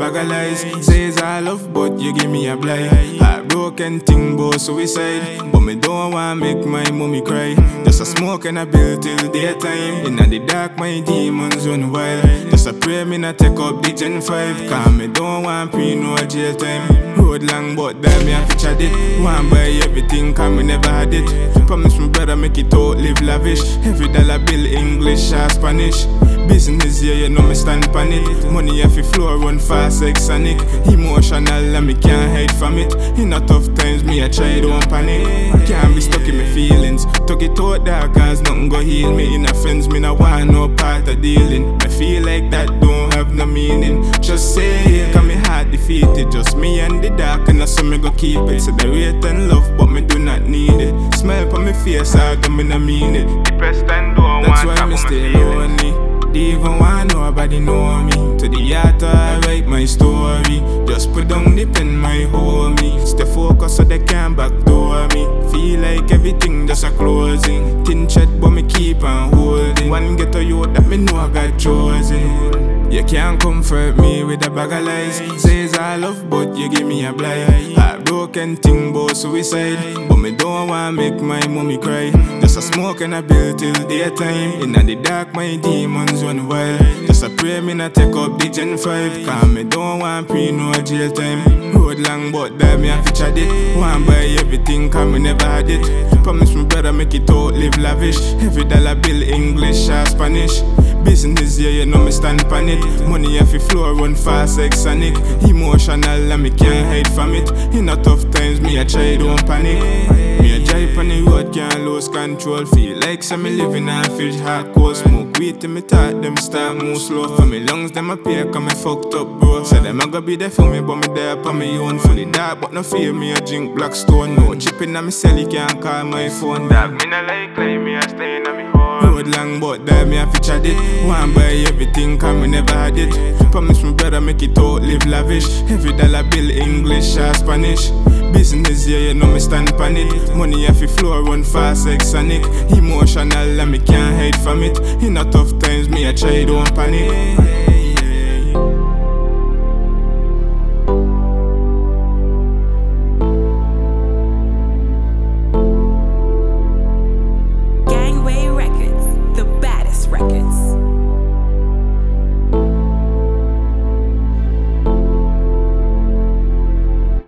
bag of lies. Say it's all love, but you give me a blind. Heartbroken thing about suicide, but me don't want make my mommy cry. Just a smoke and a bill till daytime. Inna the dark my demons run wild. Just a pray me not take up the Gen 5, cause me don't want pre-no jail time. Road long but damn me have to chat it. Want buy everything cause me never had it. Promise me brother make it out live lavish. Every dollar bill English or Spanish. Business yeah you know me stand pan it. Money off the floor run fast like Sonic. Emotional and me can't hide from it. In a tough times me I try don't panic. Can't be stuck in my feelings. Tuck it out dark cause nothing go heal me. In offense me no want no part of dealing. I feel like that don't have no meaning. Just say it cause me heart defeated. Just me and the dark and that's so me go keep it. Say the rate and love but me do not need it. Smile on me face although me no mean it. Depressed and don't that's why me stay lonely. They even want nobody know me. To the art I write my story. Just put down the pen my homie. Stay focused so they can't backdoor me. Feel like everything just a closing. Thin chat but me keep on holding. One get to you that me know I got chosen. You can't comfort me with a bag of lies. Say it's all love but you give me a blind. Heartbroken thing about suicide, but me don't want make my mommy cry. Just a smoke and a bill till daytime. Inna the dark my demons run wild. Just a pray me not take up the Gen 5, cause me don't want pre-no jail time. Road long but damn me have to chat it. Want buy everything cause me never had it. Promise me brother make it out live lavish. Every dollar bill English or Spanish. Business yeah you know me stand pan it. Money off the floor run fast like Sonic. Emotional and me can't hide from it. In a tough times me I try don't panic. Me a drive on the road can't lose control. Feel like some me living and feel hardcore. Smoke weed till me thought them start move slow. For me lungs them appear cause me fucked up bro. Say them a go be there for me but me there on me own. Fully dark but no fear me a drink black stone. No chipping on me cell you can't call my phone. Dog me no like me a staying on me home. Road long but damn me have to chat it. Want buy everything cause me never had it. Promise me brother make it out live lavish. Every dollar bill English or Spanish. Business yeah you know me stand pan it. Money off the floor run fast like Sonic. Emotional and me can't hide from it. In a tough times me I try don't panic.